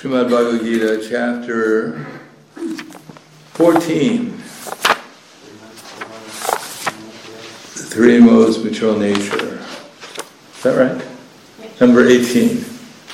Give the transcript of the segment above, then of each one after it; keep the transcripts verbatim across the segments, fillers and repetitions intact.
Srimad Bhagavad Gita, chapter fourteen. The three modes of material nature. Is that right? Yes. Number eighteen.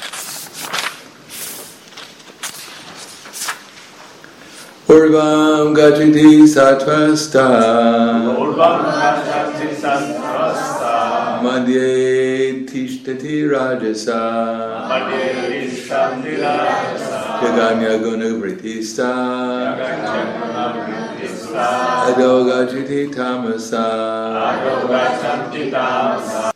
Urvam gacchati sattvasta Urvam gacchati sattvasta Madhye tishtati rajasa Madhye tishtati rajasa Jaganya gunavritista Jaganya gunavritista Ado gacchati tamasa Ado gacchati tamasa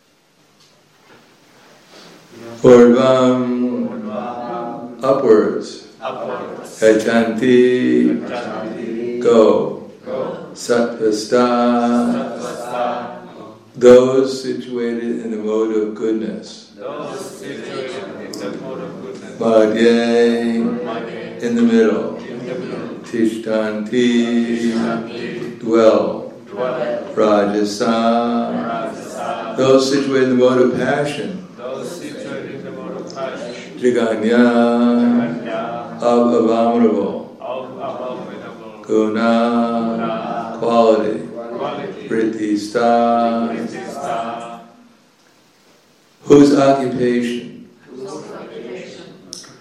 Urvam upwards Upwards Gachanti Gachanti go Go Sattvasta Sattvasta those situated in the mode of goodness. Those situated in the mode of goodness. Madhye in the middle. In the middle. Tishtanti Tishtanti dwell. Dwell. Rajasa Rajasa those situated in the mode of passion. Those situated in the mode of passion. Jaganya Jaganya of abominable. Of abominable. Guna Guna quality. Quality. Vrittista Vrittista whose occupation. Whose occupation.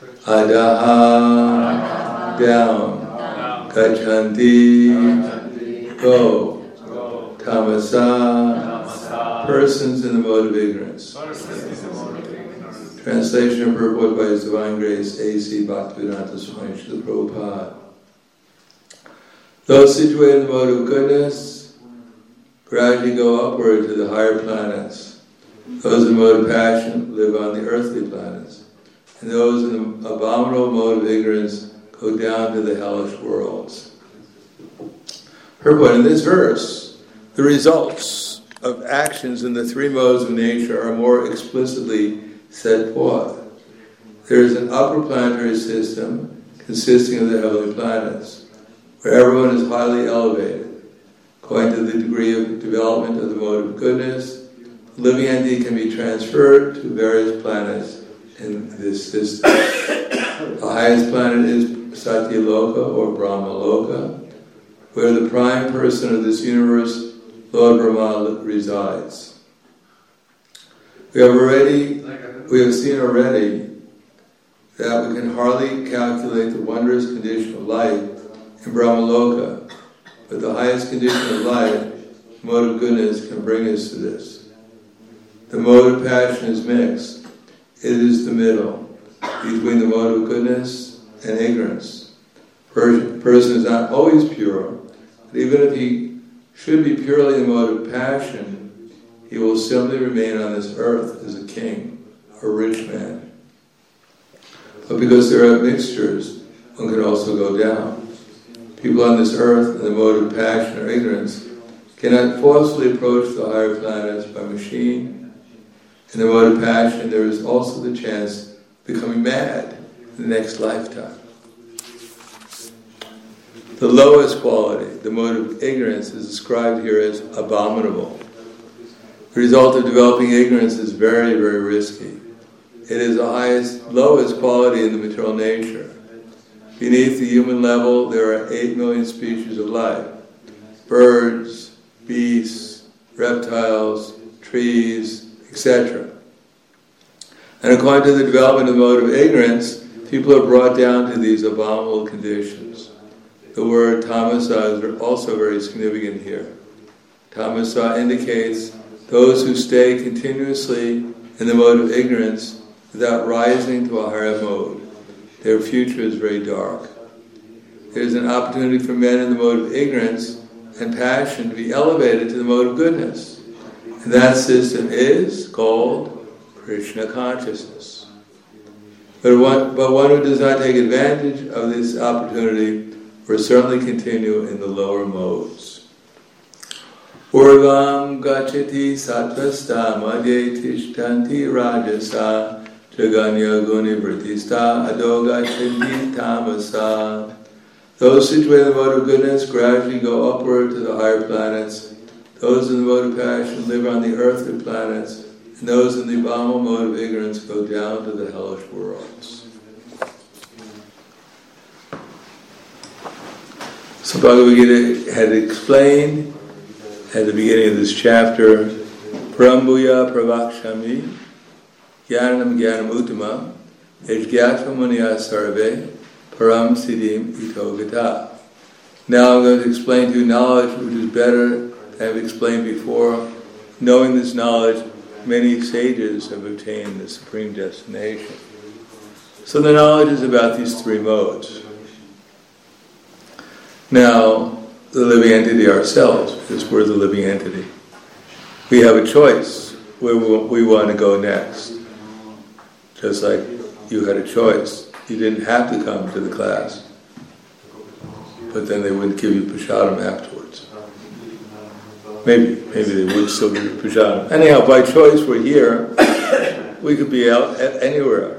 Adaha down. Down. Gachanti Gachanti go. Go. Tamasa Tamasa persons in the mode of ignorance. Persons in the mode of ignorance. Translation and purport by His Divine Grace A C Bhaktivedanta Swami Srila Prabhupada. Those situated in the mode of goodness gradually go upward to the higher planets. Those in the mode of passion live on the earthly planets. And those in the abominable mode of ignorance go down to the hellish worlds. Purport in this verse, the results of actions in the three modes of nature are more explicitly set forth. There is an upper planetary system consisting of the heavenly planets, where everyone is highly elevated. According to the degree of development of the mode of goodness, the living entity can be transferred to various planets in this system. The highest planet is Satyaloka or Brahmaloka, where the prime person of this universe, Lord Brahma, resides. We have already, we have seen already that we can hardly calculate the wondrous condition of life in Brahmaloka. But the highest condition of life, mode of goodness, can bring us to this. The mode of passion is mixed. It is the middle between the mode of goodness and ignorance. The person is not always pure, but even if he should be purely in the mode of passion, he will simply remain on this earth as a king or rich man. But because there are mixtures, one can also go down. People on this earth, in the mode of passion or ignorance, cannot forcefully approach the higher planets by machine. In the mode of passion, there is also the chance of becoming mad in the next lifetime. The lowest quality, the mode of ignorance, is described here as abominable. The result of developing ignorance is very, very risky. It is the highest, lowest quality in the material nature. Beneath the human level, there are eight million species of life. Birds, beasts, reptiles, trees, et cetera. And according to the development of the mode of ignorance, people are brought down to these abominable conditions. The word tamasa is also very significant here. Tamasa indicates those who stay continuously in the mode of ignorance without rising to a higher mode. Their future is very dark. There is an opportunity for men in the mode of ignorance and passion to be elevated to the mode of goodness. And that system is called Krishna consciousness. But one, but one who does not take advantage of this opportunity will certainly continue in the lower modes. Urvam gacchati sattvasta madhye tishtanti rajasa Jaganya guni vrittista ado gacchati tamasa. Those situated in the mode of goodness gradually go upward to the higher planets. Those in the mode of passion live on the earthly planets, and those in the abominable mode of ignorance go down to the hellish worlds. So Bhagavad Gita had explained at the beginning of this chapter, Parambuya pravakshami jnanam jnanam uttama ejgyatva munya sarve param siddhim ito gata. Now I'm going to explain to you knowledge which is better than I've explained before. Knowing this knowledge, many sages have obtained the supreme destination. So the knowledge is about these three modes. Now, the living entity ourselves, because we're the living entity, we have a choice where we want to go next. Just like you had a choice. You didn't have to come to the class, but then they wouldn't give you prasadam afterwards. Maybe, maybe they would still give you prasadam. Anyhow, by choice we're here. We could be out anywhere.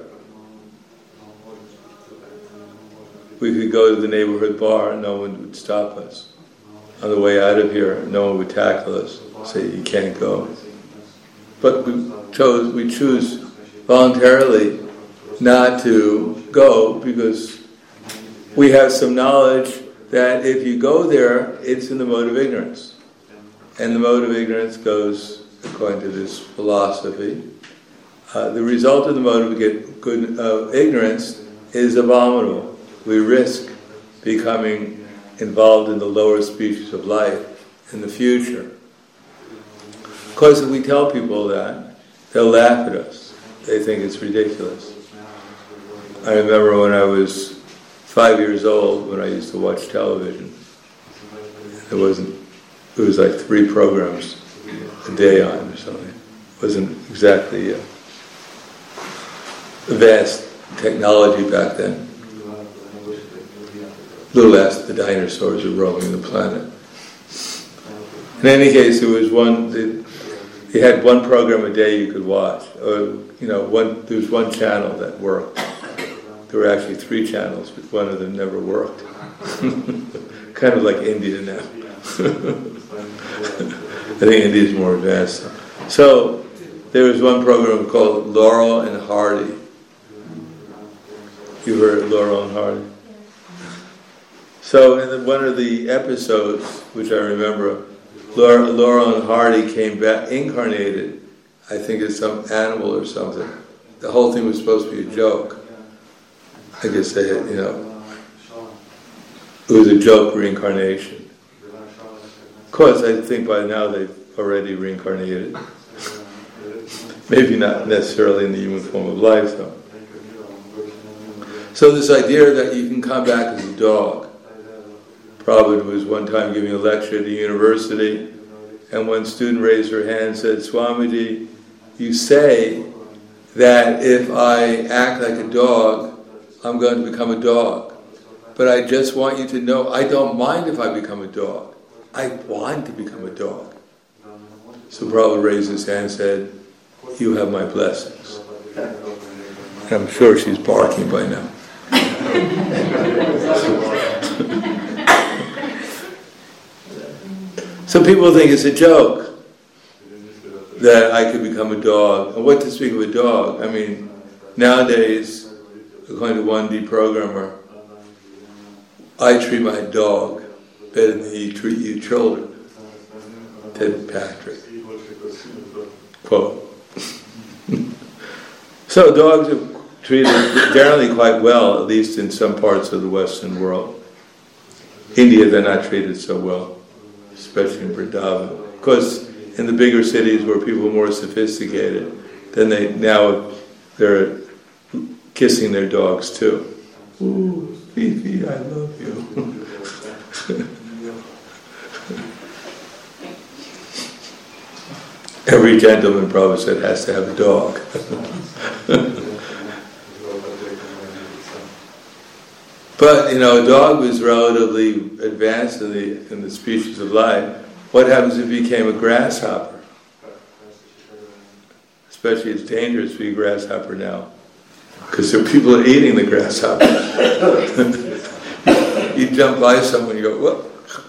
We could go to the neighborhood bar and no one would stop us. On the way out of here, no one would tackle us, say you can't go. But we chose, we choose voluntarily not to go because we have some knowledge that if you go there, it's in the mode of ignorance. And the mode of ignorance goes, according to this philosophy, uh, the result of the mode of get good, uh, ignorance is abominable. We risk becoming involved in the lower species of life in the future. Of course, if we tell people that, they'll laugh at us. They think it's ridiculous. I remember when I was five years old, when I used to watch television, it wasn't, it was like three programs a day on or something. It wasn't exactly uh, advanced technology back then. Little after the dinosaurs were roaming the planet. In any case, there was one. It, you had one program a day you could watch. Or, you know, one. There was one channel that worked. There were actually three channels, but one of them never worked. Kind of like India now. I think India is more advanced. So there was one program called Laurel and Hardy. You heard Laurel and Hardy? So in the, one of the episodes, which I remember, Laurel, Laurel and Hardy came back, incarnated, I think as some animal or something. The whole thing was supposed to be a joke. I guess they had, you know, it was a joke reincarnation. Of course, I think by now they've already reincarnated. Maybe not necessarily in the human form of life, though. So this idea that you can come back as a dog. Prabhupada was one time giving a lecture at a university, and one student raised her hand and said, Swamiji, you say that if I act like a dog, I'm going to become a dog. But I just want you to know, I don't mind if I become a dog. I want to become a dog. So Prabhupada raised his hand and said, you have my blessings. And I'm sure she's barking by now. So people think it's a joke that I could become a dog. And what to speak of a dog? I mean, nowadays, according to one deprogrammer, I treat my dog better than you treat your children. Ted Patrick. Quote. So dogs are treated generally quite well, at least in some parts of the Western world. India, they're not treated so well, especially in Vrindavan. Of course, in the bigger cities where people are more sophisticated, then they now they're kissing their dogs too. Ooh, Fifi, I love you. Every gentleman, Prabhupada said, has to have a dog. But, you know, a dog was relatively advanced in the in the species of life. What happens if it became a grasshopper? Especially it's dangerous to be a grasshopper now, because there are people are eating the grasshopper. You jump by someone, you go, whoop.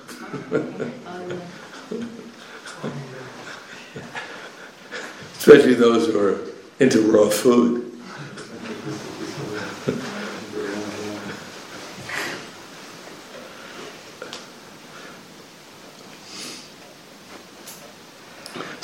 Especially those who are into raw food.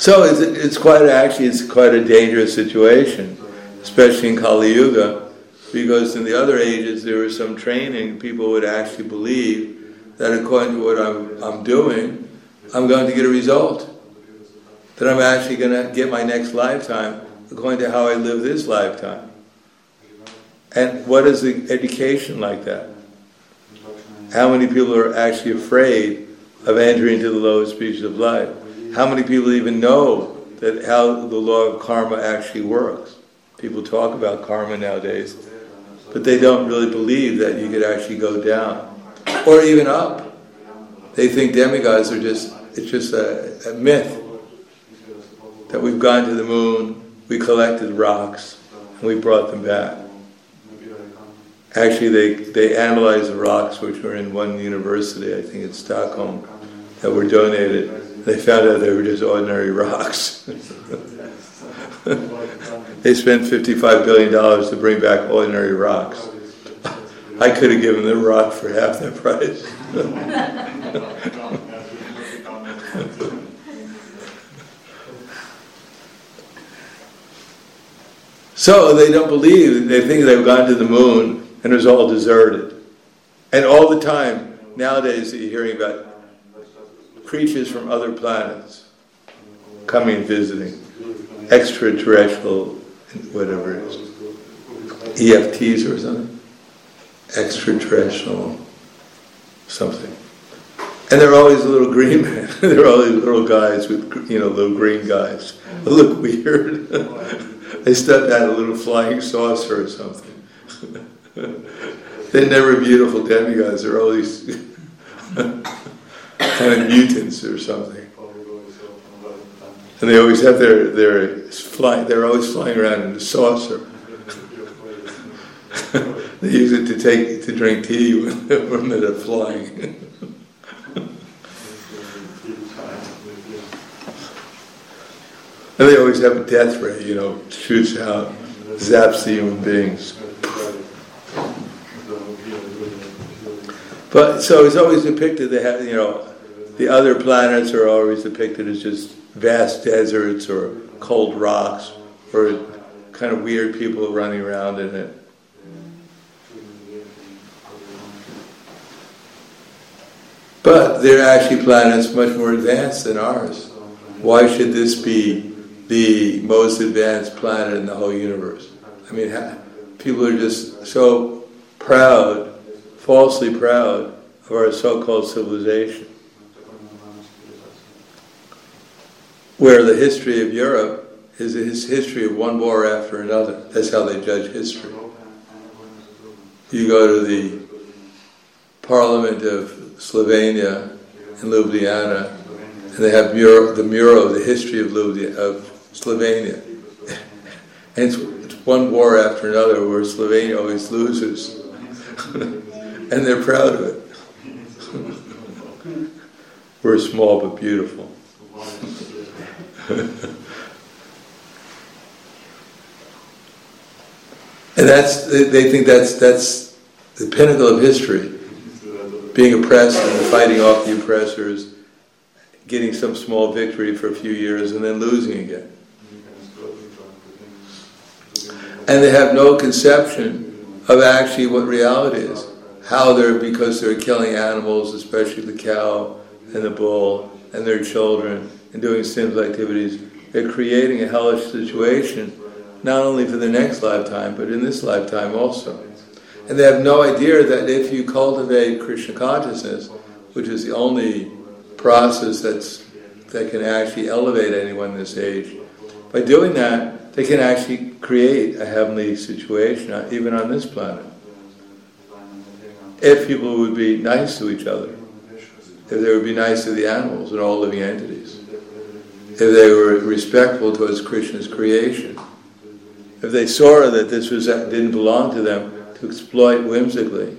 So it's, it's quite actually it's quite a dangerous situation, especially in Kali Yuga, because in the other ages there was some training. People would actually believe that according to what I'm, I'm doing, I'm going to get a result. That I'm actually going to get my next lifetime according to how I live this lifetime. And what is the education like that? How many people are actually afraid of entering into the lowest species of life? How many people even know that how the law of karma actually works? People talk about karma nowadays, but they don't really believe that you could actually go down or even up. They think demigods are just, it's just a, a myth that we've gone to the moon, we collected rocks, and we brought them back. Actually, they, they analyzed the rocks which were in one university, I think in Stockholm, that were donated. They found out they were just ordinary rocks. They spent fifty-five billion dollars to bring back ordinary rocks. I could have given them a rock for half that price. So they don't believe, they think they've gone to the moon and it was all deserted. And all the time, nowadays you're hearing about creatures from other planets coming and visiting, extraterrestrial, whatever it is, E F Ts or something, extraterrestrial something. And they're always little green men. They're always little guys with, you know, little green guys. They look weird. They stepped out a little flying saucer or something. They're never beautiful demigods. They're always kind of mutants or something. And they always have their their fly. They're always flying around in a saucer. They use it to take to drink tea when, when they're flying. And they always have a death ray, you know, shoots out, zaps the human beings. But so it's always depicted, they have, you know, the other planets are always depicted as just vast deserts or cold rocks or kind of weird people running around in it. But they're actually planets much more advanced than ours. Why should this be the most advanced planet in the whole universe? I mean, people are just so proud, falsely proud of our so-called civilization. Where the history of Europe is a history of one war after another. That's how they judge history. You go to the Parliament of Slovenia in Ljubljana, and they have mural, the mural of the history of, Ljubljana, of Slovenia. And it's, it's one war after another where Slovenia always loses. And they're proud of it. We're small but beautiful. And that's, they think that's that's the pinnacle of history. Being oppressed and fighting off the oppressors, getting some small victory for a few years and then losing again. And they have no conception of actually what reality is. How they're, because they're killing animals, especially the cow and the bull and their children, and doing sinful activities, they're creating a hellish situation, not only for the next lifetime, but in this lifetime also. And they have no idea that if you cultivate Krishna consciousness, which is the only process that's that can actually elevate anyone this age, by doing that, they can actually create a heavenly situation, even on this planet. If people would be nice to each other, if they would be nice to the animals and all living entities, if they were respectful towards Krishna's creation, if they saw that this was didn't belong to them to exploit whimsically.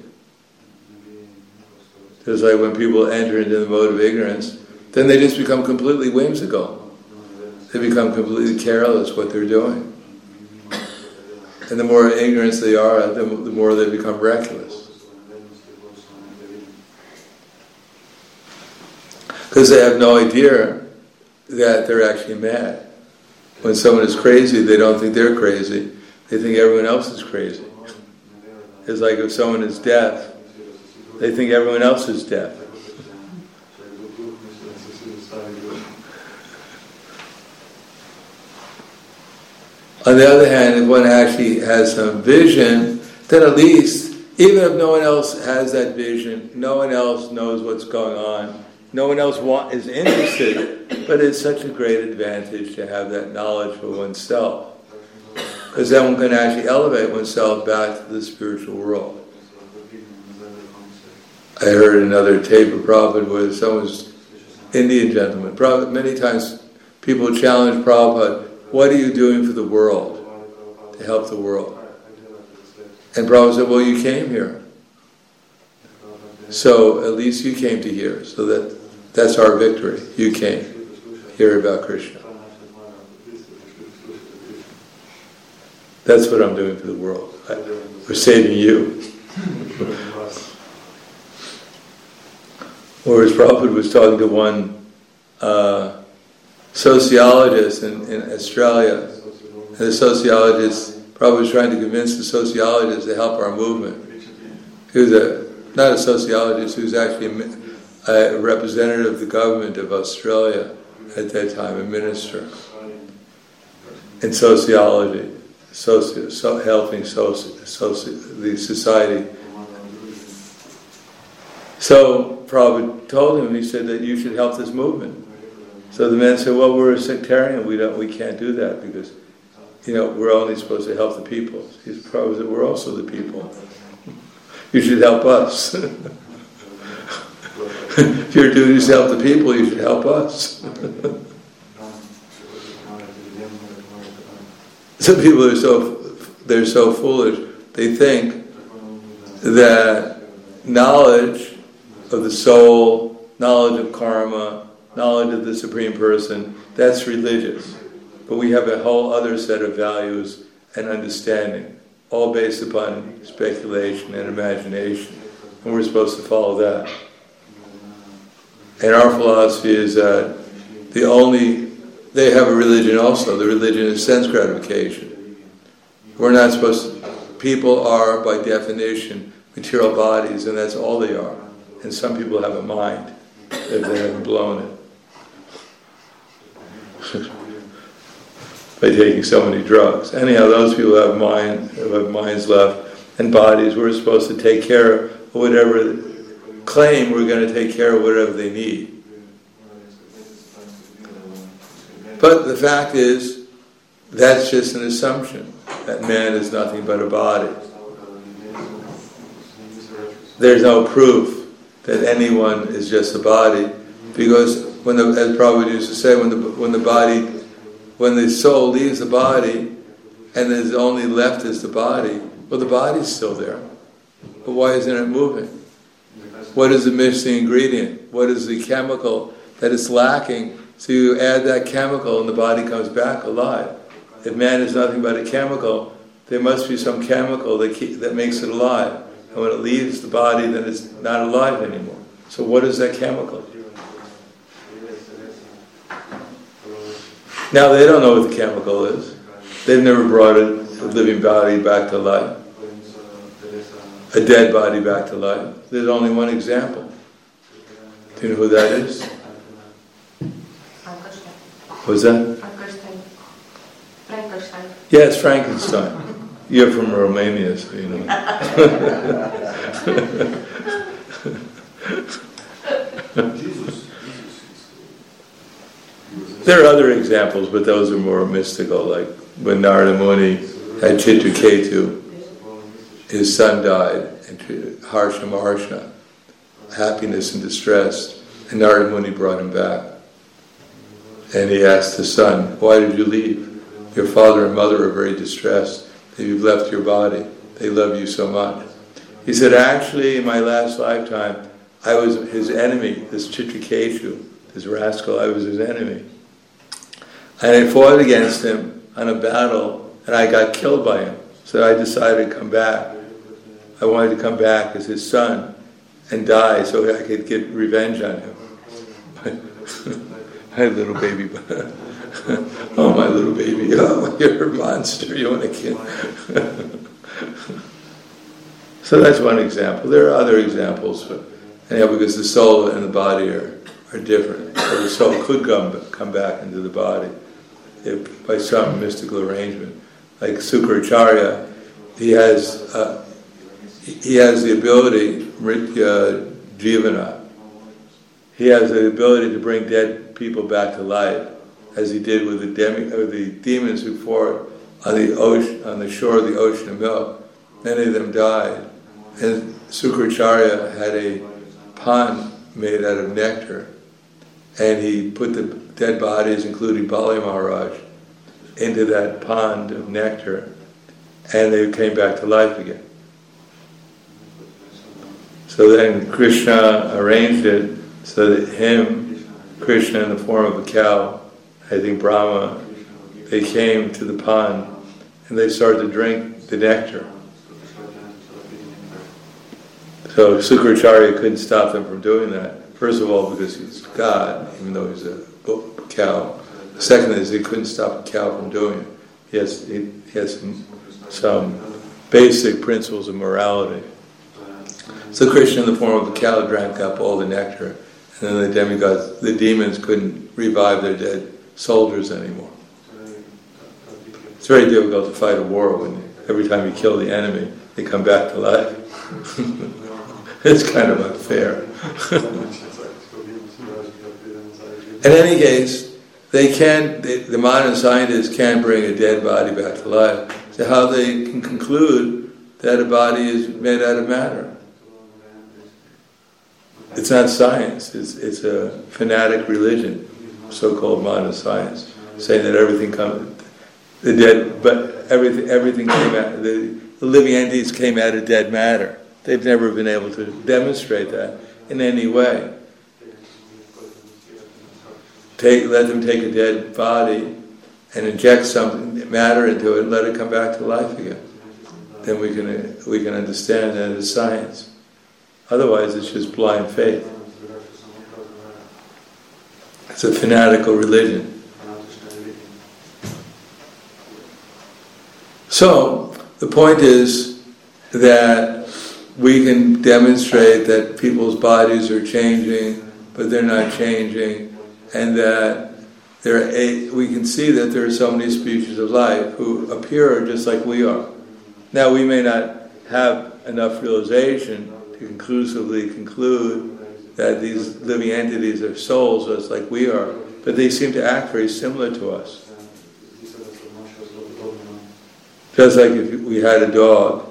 Just like when people enter into the mode of ignorance, then they just become completely whimsical. They become completely careless what they're doing. And the more ignorant they are, the, the more they become reckless. Because they have no idea that they're actually mad. When someone is crazy, they don't think they're crazy. They think everyone else is crazy. It's like if someone is deaf, they think everyone else is deaf. On the other hand, if one actually has some vision, then at least, even if no one else has that vision, no one else knows what's going on, no one else want, is interested, but it's such a great advantage to have that knowledge for oneself. Because then one can actually elevate oneself back to the spiritual world. I heard another tape of Prabhupada where someone's Indian gentleman. Prabhupada, many times people challenge Prabhupada, what are you doing for the world, to help the world? And Prabhupada said, well, you came here. So at least you came to hear. So that that's our victory. You came. Hear about Krishna. That's what I'm doing for the world. I, we're saving you. Whereas Prabhupada was talking to one uh, sociologist in, in Australia, and the sociologist, Prabhupada was trying to convince the sociologist to help our movement. He was a, not a sociologist, he was actually a, a representative of the government of Australia at that time, a minister in sociology, soci, so, helping soci, soci, the society. So Prabhupada told him, he said that you should help this movement. So the man said, well, we're a sectarian, we don't, we can't do that because, you know, we're only supposed to help the people. He said, Prabhupada said, we're also the people. You should help us. If your duty is to help the people, you should help us. Some people are so, they're so foolish, they think that knowledge of the soul, knowledge of karma, knowledge of the Supreme Person, that's religious. But we have a whole other set of values and understanding, all based upon speculation and imagination. And we're supposed to follow that. And our philosophy is that the only, they have a religion also, the religion is sense gratification. We're not supposed to, people are by definition material bodies, and that's all they are. And some people have a mind, if they haven't blown it. By taking so many drugs. Anyhow, those people have mind, have minds left, and bodies. We're supposed to take care of whatever, claim we're going to take care of whatever they need. But the fact is, that's just an assumption, that man is nothing but a body. There's no proof that anyone is just a body, because when the, as Prabhupada used to say, when the when the body, when the soul leaves the body, and there's only left is the body, well, the body's still there, but why isn't it moving? What is the missing ingredient? What is the chemical that is lacking? So you add that chemical, and the body comes back alive. If man is nothing but a chemical, there must be some chemical that keep, that makes it alive. And when it leaves the body, then it's not alive anymore. So what is that chemical? Now they don't know what the chemical is. They've never brought a living body back to life. A dead body back to life. There's only one example. Do you know who that is? What's that? Frankenstein. Frankenstein. Yeah, it's Frankenstein. You're from Romania, so you know. There are other examples, but those are more mystical, like when Narada Muni had Chitraketu, his son died, and Harsha Maharsha, happiness and distress, and Narada Muni brought him back. And he asked the son, why did you leave? Your father and mother are very distressed that you've left your body. They love you so much. He said, actually, in my last lifetime, I was his enemy, this Chitraketu, this rascal, I was his enemy. And I fought against him on a battle, and I got killed by him. So I decided to come back. I wanted to come back as his son and die so I could get revenge on him. My little baby. Oh, my little baby. Oh, you're a monster. You want to kill. So that's one example. There are other examples. But anyhow, because the soul and the body are, are different. So the soul could come, come back into the body if by some mystical arrangement. Like Sukracharya, he has uh, he has the ability, Mritya Jivana, he has the ability to bring dead people back to life, as he did with the demi, or the demons who fought on the ocean, on the shore of the ocean of milk. Many of them died, and Sukracharya had a pond made out of nectar, and he put the dead bodies, including Bali Maharaj, into that pond of nectar, and they came back to life again. So then Krishna arranged it so that him, Krishna in the form of a cow, I think Brahma, they came to the pond and they started to drink the nectar. So Sukracharya couldn't stop them from doing that. First of all, because he's God, even though he's a cow. Second is he couldn't stop a cow from doing it. He has, he, he has some, some basic principles of morality. So Krishna in the form of a cow drank up all the nectar, and then the demigods, the demons couldn't revive their dead soldiers anymore. It's very difficult to fight a war when every time you kill the enemy, they come back to life. It's kind of unfair. In any case, they can, they, the modern scientists can bring a dead body back to life. So how they can conclude that a body is made out of matter. It's not science, it's, it's a fanatic religion, so-called modern science, saying that everything comes, the dead, but everything everything came out, the, the living entities came out of dead matter. They've never been able to demonstrate that in any way. Take, let them take a dead body and inject some matter into it and let it come back to life again. Then we can we can understand that as science. Otherwise, it's just blind faith. It's a fanatical religion. So, the point is that we can demonstrate that people's bodies are changing, but they're not changing, and that there are a, we can see that there are so many species of life who appear just like we are. Now, we may not have enough realization to conclusively conclude that these living entities are souls just like we are, but they seem to act very similar to us. Just like if we had a dog,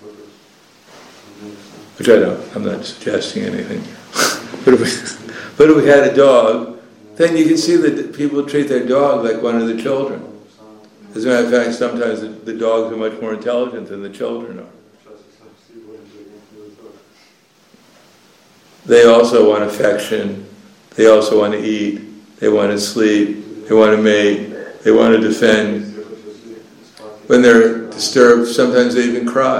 which I don't, I'm not suggesting anything, but, if we, but if we had a dog, then you can see that people treat their dog like one of the children. As a matter of fact, sometimes the, the dogs are much more intelligent than the children are. They also want affection, they also want to eat, they want to sleep, they want to mate, they want to defend. When they're disturbed, sometimes they even cry.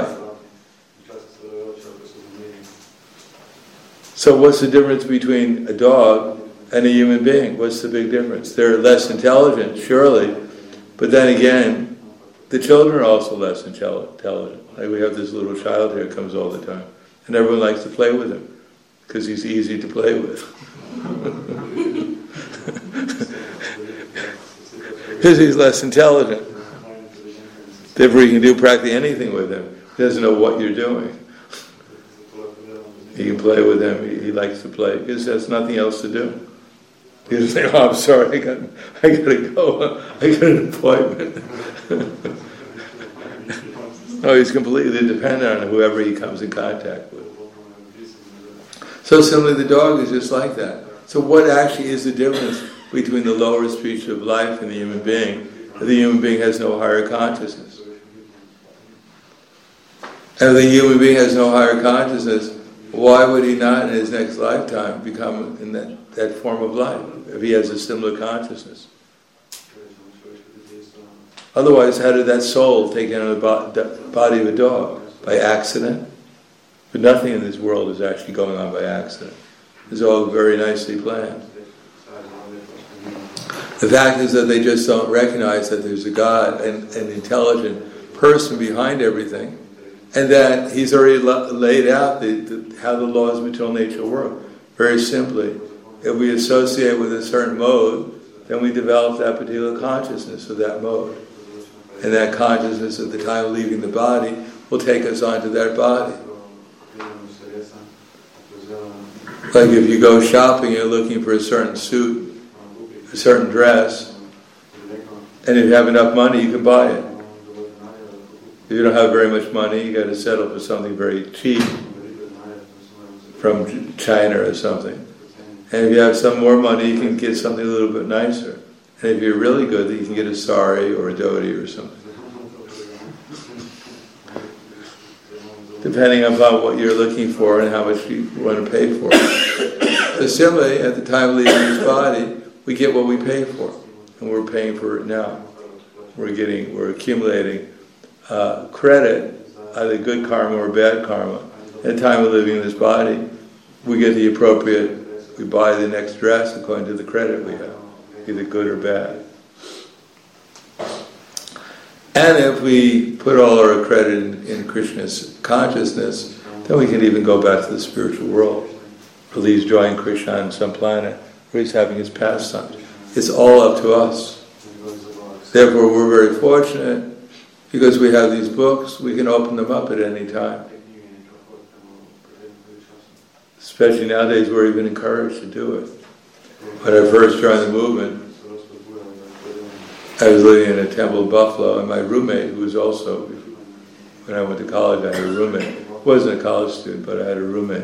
So what's the difference between a dog and a human being? What's the big difference? They're less intelligent, surely, but then again, the children are also less intelligent. Like we have this little child here who comes all the time, and everyone likes to play with him, because he's easy to play with. Because he's less intelligent. Therefore you can do practically anything with him. He doesn't know what you're doing. You can play with him, he, he likes to play, because there's nothing else to do. He doesn't say, oh, I'm sorry, I got, I got to go, I got an appointment. No, he's completely dependent on whoever he comes in contact with. So similarly, the dog is just like that. So what actually is the difference between the lower species of life and the human being? The human being has no higher consciousness. And if the human being has no higher consciousness, why would he not in his next lifetime become in that, that form of life, if he has a similar consciousness? Otherwise, how did that soul take on the body of a dog? By accident? But nothing in this world is actually going on by accident. It's all very nicely planned. The fact is that they just don't recognize that there's a God and an intelligent person behind everything, and that He's already la- laid out the, the, how the laws of material nature work. Very simply, if we associate with a certain mode, then we develop that particular consciousness of that mode. And that consciousness at the time of leaving the body will take us onto that body. Like if you go shopping, you're looking for a certain suit, a certain dress, and if you have enough money, you can buy it. If you don't have very much money, you got to settle for something very cheap from China or something. And if you have some more money, you can get something a little bit nicer. And if you're really good, you can get a sari or a dhoti or something. Depending upon what you're looking for and how much you want to pay for it. So similarly, at the time of leaving this body, we get what we pay for. And we're paying for it now. We're getting, we're accumulating uh, credit, either good karma or bad karma. At the time of leaving this body, we get the appropriate, we buy the next dress according to the credit we have, either good or bad. And if we put all our credit in, in Krishna's consciousness, then we can even go back to the spiritual world. Or at least join Krishna on some planet where he's having his pastimes. It's all up to us. Therefore, we're very fortunate because we have these books, we can open them up at any time. Especially nowadays, we're even encouraged to do it. When I first joined the movement, I was living in a temple in Buffalo, and my roommate, who was also, when I went to college, I had a roommate. I wasn't a college student, but I had a roommate.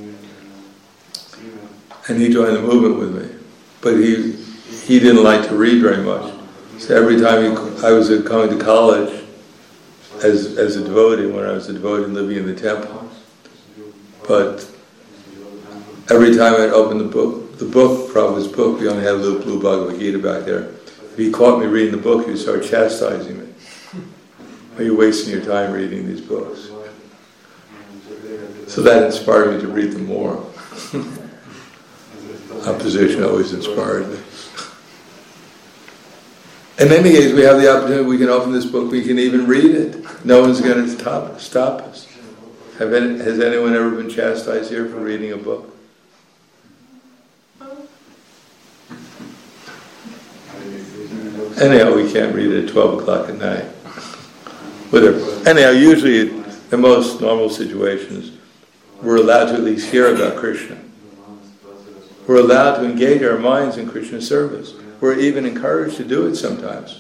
And he joined the movement with me. But he he didn't like to read very much. So every time he, I was coming to college as as a devotee, when I was a devotee living in the temple, but every time I'd open the book, the book, Prabhupada's book, we only had a little blue Bhagavad Gita back there. If he caught me reading the book, he would start chastising me. Are you wasting your time reading these books? So that inspired me to read them more. Opposition always inspired me. In any case, we have the opportunity, we can open this book, we can even read it. No one's going to stop, stop us. Have any, has anyone ever been chastised here for reading a book? Anyhow, we can't read it at twelve o'clock at night. Whatever. Anyhow, usually in most normal situations, we're allowed to at least hear about Krishna. We're allowed to engage our minds in Krishna service. We're even encouraged to do it sometimes.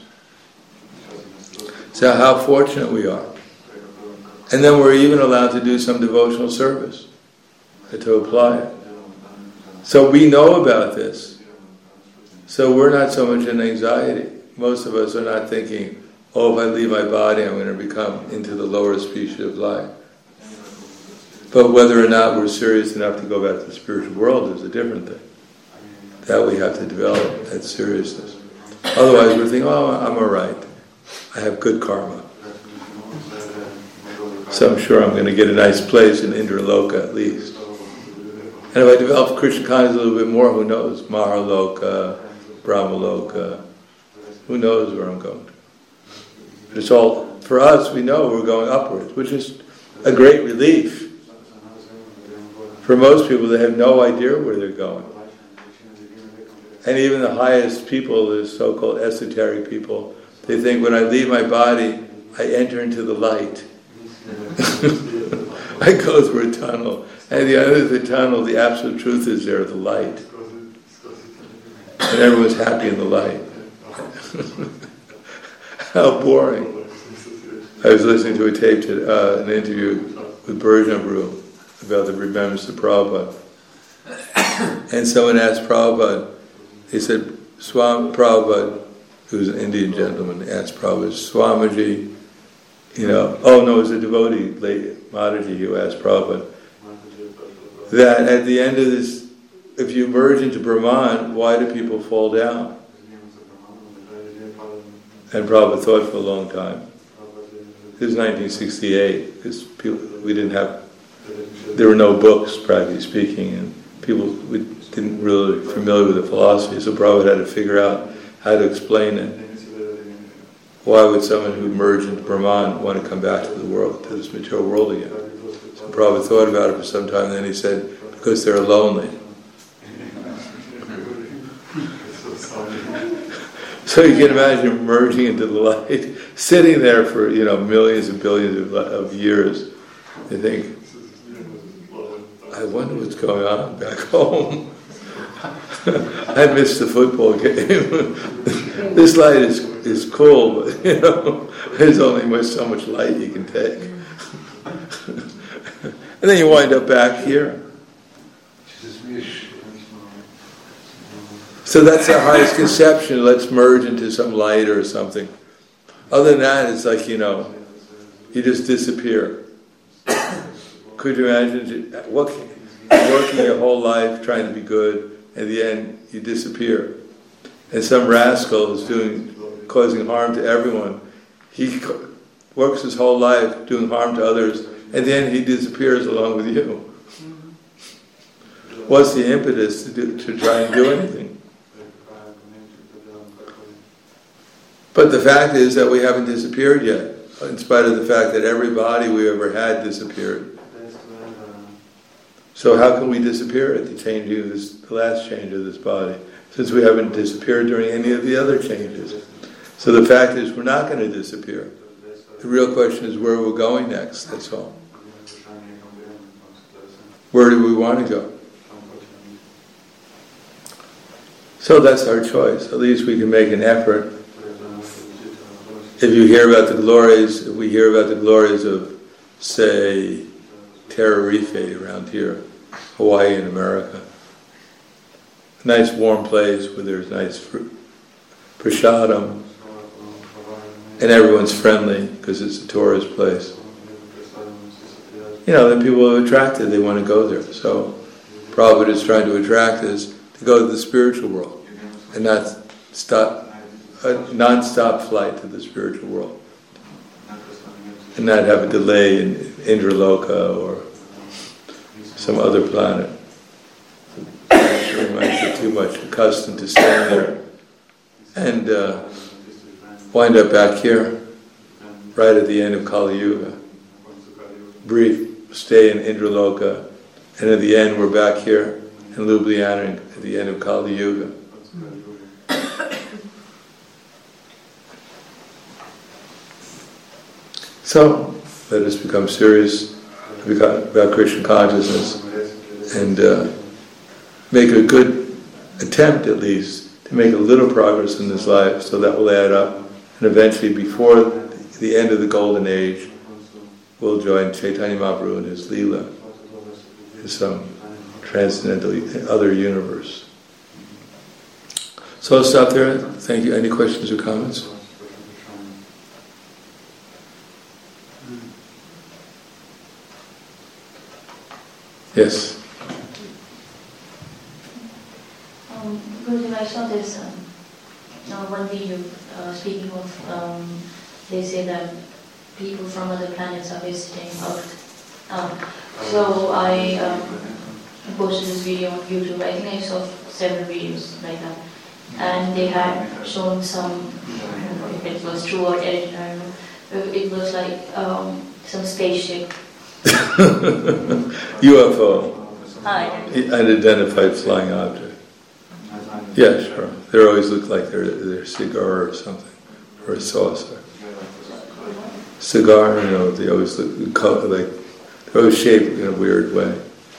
So how fortunate we are. And then we're even allowed to do some devotional service, to apply it. So we know about this. So we're not so much in anxiety. Most of us are not thinking, oh, if I leave my body, I'm going to become into the lower species of life. But whether or not we're serious enough to go back to the spiritual world is a different thing. That we have to develop, that seriousness. Otherwise we're thinking, oh, I'm all right. I have good karma. So I'm sure I'm going to get a nice place in Indraloka at least. And if I develop Krishna consciousness a little bit more, who knows? Maharloka, Brahmaloka, who knows where I'm going to. But it's all, for us, we know we're going upwards, which is a great relief. For most people, they have no idea where they're going. And even the highest people, the so-called esoteric people, they think when I leave my body, I enter into the light. I go through a tunnel. And at the end of the tunnel, the absolute truth is there, the light. And everyone's happy in the light. How boring. I was listening to a tape, to, uh, an interview with Bergenbrew about the Remembrance of Prabhupada. And someone asked Prabhupada, he said, Swami Prabhupada, who was an Indian gentleman, asked Prabhupada, Swamiji, you know, oh no, it was a devotee, lady, Mataji, who asked Prabhupada, that at the end of this, if you merge into Brahman, why do people fall down? And Prabhupada thought for a long time. This was nineteen sixty-eight, because people, we didn't have, there were no books, practically speaking, and people we didn't really familiar with the philosophy, so Prabhupada had to figure out how to explain it. Why would someone who merged into Brahman want to come back to the world, to this material world again? So Prabhupada thought about it for some time, and then he said, because they're lonely. So you can imagine merging into the light, sitting there for, you know, millions and billions of, of years. You think, I wonder what's going on back home. I missed the football game. This light is is cool, but you know, there's only much, so much light you can take. And then you wind up back here. So that's our highest conception. Let's merge into some light or something. Other than that, it's like, you know, you just disappear. Could you imagine working, working your whole life trying to be good, and at the end you disappear? And some rascal is doing, causing harm to everyone. He works his whole life doing harm to others, and at the end he disappears along with you. What's the impetus to do, to try and do anything? But the fact is that we haven't disappeared yet, in spite of the fact that every body we ever had disappeared. So how can we disappear at the changing of this, the last change of this body, since we haven't disappeared during any of the other changes? So the fact is we're not going to disappear. The real question is where we're going next, that's all. Where do we want to go? So that's our choice. At least we can make an effort. If you hear about the glories, if we hear about the glories of, say, Tenerife around here, Hawaii in America, a nice warm place where there's nice fruit, prasadam, and everyone's friendly because it's a tourist place. You know, then people are attracted, they want to go there. So Prabhupada is trying to attract us to go to the spiritual world and not stop a non-stop flight to the spiritual world and not have a delay in Indraloka or some other planet. We might get too much accustomed to staying there and uh, wind up back here right at the end of Kali Yuga. Brief stay in Indraloka, and at the end we're back here in Ljubljana at the end of Kali Yuga. So, let us become serious about Krishna consciousness and uh, make a good attempt, at least, to make a little progress in this life, so that will add up, and eventually, before the end of the golden age, we'll join Chaitanya Mahaprabhu in his Leela, in some transcendental other universe. So I'll stop there. Thank you. Any questions or comments? Yes. Um, Guruji, I saw this um, uh, one video uh, speaking of, um, they say that people from other planets are visiting Earth. Um, so I um, posted this video on YouTube. I think I saw several videos like that. And they had shown some, I don't know if it was true or edited, I don't know. It was like um, some spaceship. U F O. Hi. Unidentified flying object. Yeah, sure. They always look like they're, they're a cigar or something, or a saucer. Cigar, you know, they always look like they're always shaped in a weird way.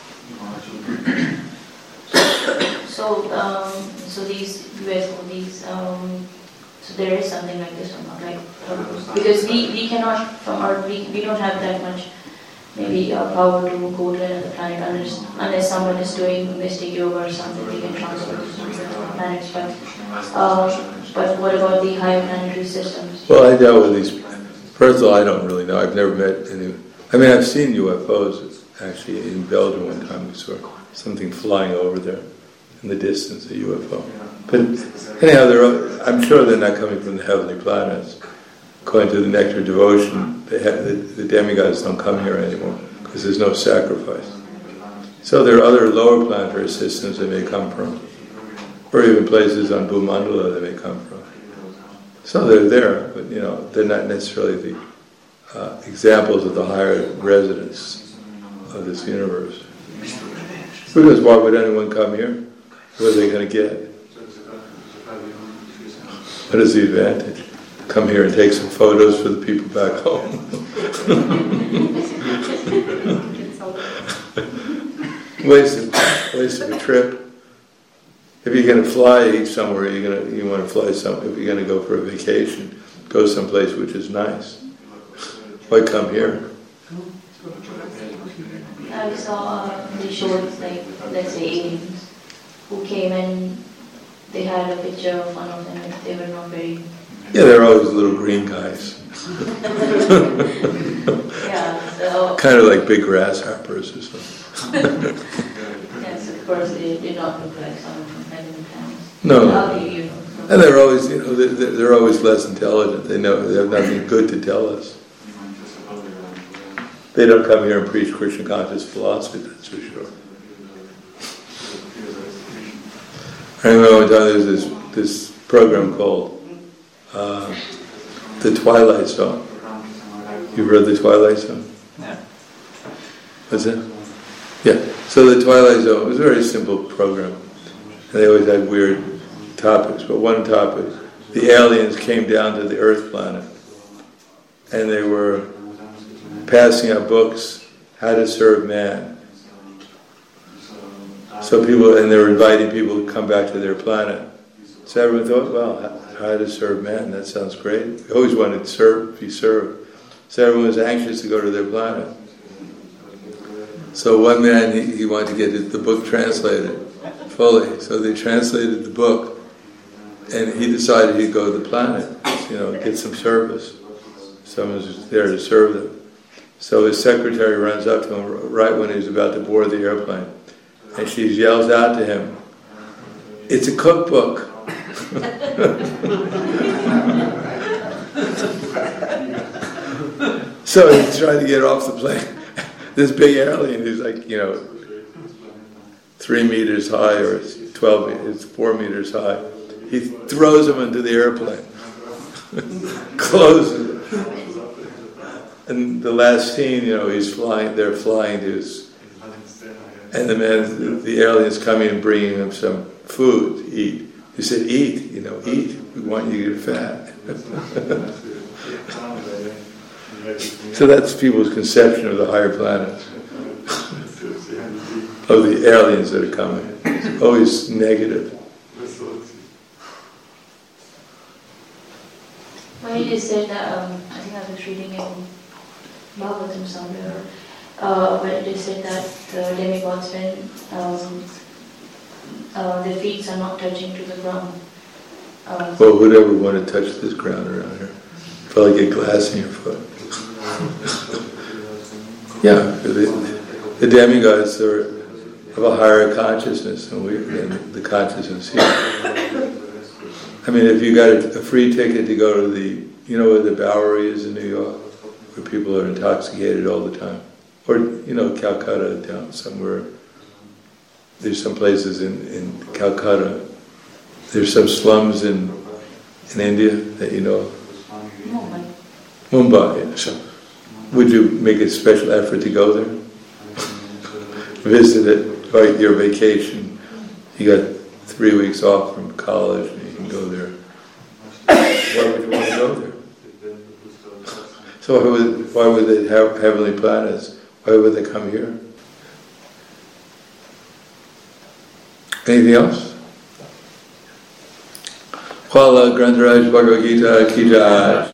So, um, so these U F O, these, um, so there is something like this or not, right? Um, because we, we cannot, from our, we, we don't have that much maybe uh, power to go to another planet unless, unless someone is doing mystic yoga or something, we can transfer to some planets. But, uh, but what about the higher planetary systems? Well, I dealt with these. First of all, I don't really know. I've never met any. I mean, I've seen U F Os. Actually, in Belgium one time we saw something flying over there in the distance, a U F O. But anyhow, they're, I'm sure they're not coming from the heavenly planets. According to the Nectar of Devotion, the, the, the demigods don't come here anymore because there's no sacrifice. So there are other lower planetary systems they may come from. or even places on Bhumandala they may come from. So they're there, but you know, they're not necessarily the uh, examples of the higher residents of this universe. Because why would anyone come here? What are they going to get? What is the advantage? Come here and take some photos for the people back home. waste of, waste of a trip. If you're going to fly somewhere, you're going to you want to fly some. If you're going to go for a vacation, go someplace which is nice. Why come here? I saw uh, they showed like let's say aliens who came and they had a picture of one of them and they were not very. Yeah, they're always little green guys. Yeah, so. Kind of like big grasshoppers or something. Yes, of course, they did not look like someone from heaven planets. No. How do you know? And they're always, you know, they're, they're always less intelligent. They know they have nothing good to tell us. They don't come here and preach Krishna conscious philosophy, that's for sure. I remember one time there was this, this program called uh, The Twilight Zone. You've read The Twilight Zone? Yeah. What's it? Yeah. So The Twilight Zone was a very simple program. And they always had weird topics. But one topic, the aliens came down to the Earth planet. And they were passing out books, How to Serve Man. So people, and they were inviting people to come back to their planet. So everyone thought, well, how to serve man, that sounds great. We always wanted to serve, be served. So everyone was anxious to go to their planet. So one man, he, he wanted to get the book translated fully. So they translated the book, and he decided he'd go to the planet, you know, get some service. Someone was there to serve them. So his secretary runs up to him right when he's about to board the airplane. And she yells out to him, "It's a cookbook." So he's trying to get off the plane. This big alien who's like, you know, three meters high or twelve, it's four meters high. He throws him into the airplane, closes it. And the last scene, you know, he's flying, they're flying to his, and the man, the alien's coming and bringing him some food to eat. He said, "Eat, you know, eat. We want you to get fat." So that's people's conception of the higher planets, of the aliens that are coming. It's always negative. Well, you just said that, um, I think I was reading in Bhagavatam somewhere, uh, where they said that the demigods, when um, uh, their feet are not touching to the ground. Um, Well, who'd ever want to touch this ground around here? Probably get glass in your foot. Yeah, the, the demigods are of a higher consciousness than, we, than the consciousness here. I mean, if you got a, a free ticket to go to the, you know where the Bowery is in New York, where people are intoxicated all the time, or you know Calcutta down somewhere. There's some places in, in Calcutta. There's some slums in in India that you know. Mumbai. Mumbai. Yeah. So, would you make a special effort to go there? Visit it, like your vacation. You got three weeks off from college, and you can go there. Why would you want to go there? So why would, why would they have heavenly planets? Why would they come here? Anything else? Qala Grantaraj Bhagavad Gita Ki Jai.